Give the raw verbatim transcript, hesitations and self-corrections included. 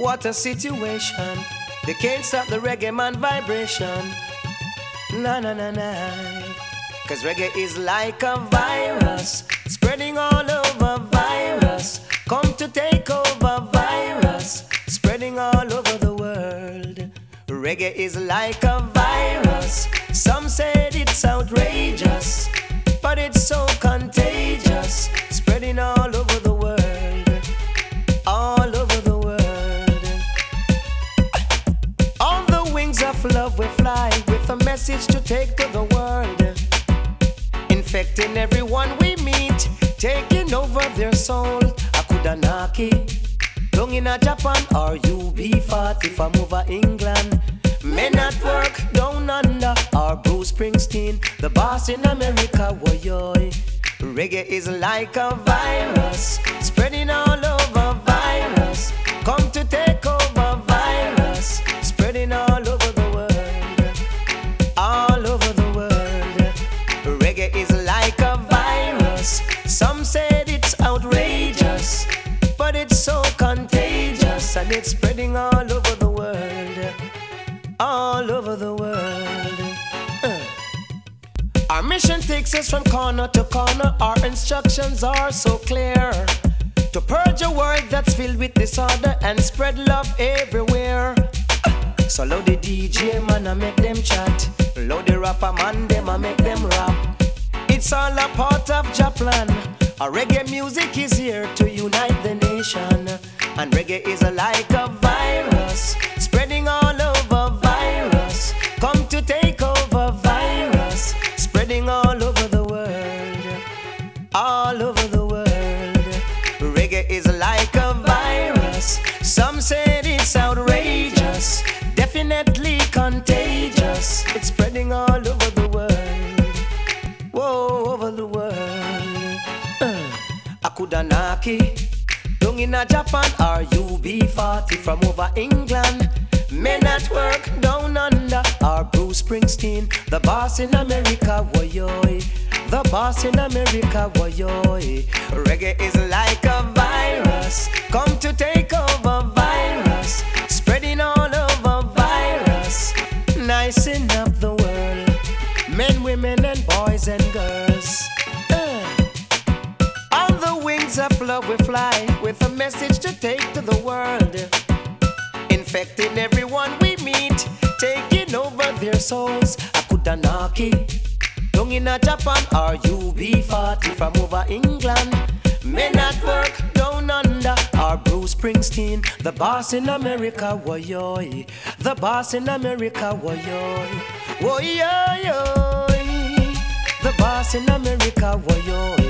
What a situation. They can't stop the reggae man vibration. Na na na na. Cause reggae is like a virus, spreading all over virus. Come to take over virus, spreading all over the world. Reggae is like a virus. Some said it's outrageous, but it's so contagious, spreading all over the world. All over the world. On the wings of love we fly, with a message to take to the world. Infecting everyone we meet, taking over their soul. Akudanaki, down in a Japan or U B forty from over England. Men at work down under, or Bruce Springsteen, the boss in America. Woyoy. Reggae is like a virus, spreading all over virus. Come to take over virus, spreading all over the world. All over the world. Reggae is like a virus. Some said it's outrageous, but it's so contagious, and it's spreading all over the world. All over the world. uh. Our mission takes us from corner to corner. Our instructions are so clear: to purge a world that's filled with disorder and spread love everywhere. uh. So load the D J man and make them chat, load the rapper man them and make them rap. It's all a part of Japlan. Our reggae music is here to unite the nation, and reggae is like a virus, spreading all over virus. Come to take over virus, spreading all over the world. All over the world. Reggae is like a virus. Some said it's outrageous, definitely contagious. It's spreading all over the world. Whoa, over the world. uh. Akudanaki, down in a Japan or U B forty from over England. Men at work down under, or Bruce Springsteen, the boss in America. Woyoy. The boss in America. Woyoy. Reggae is like a virus. Come to take over virus, spreading all over virus. Nicing up the world. Men, women, and boys and girls. uh. On the wings of love we fly, with a message to take to the world. Infecting everyone we meet, taking over their souls. Akudanaki, down in a Japan or U B forty from over England. Men at work down under, or Bruce Springsteen, the boss in America. Woyoy. The boss in America. Woyoy. Woyoy. The boss in America. Woyoy.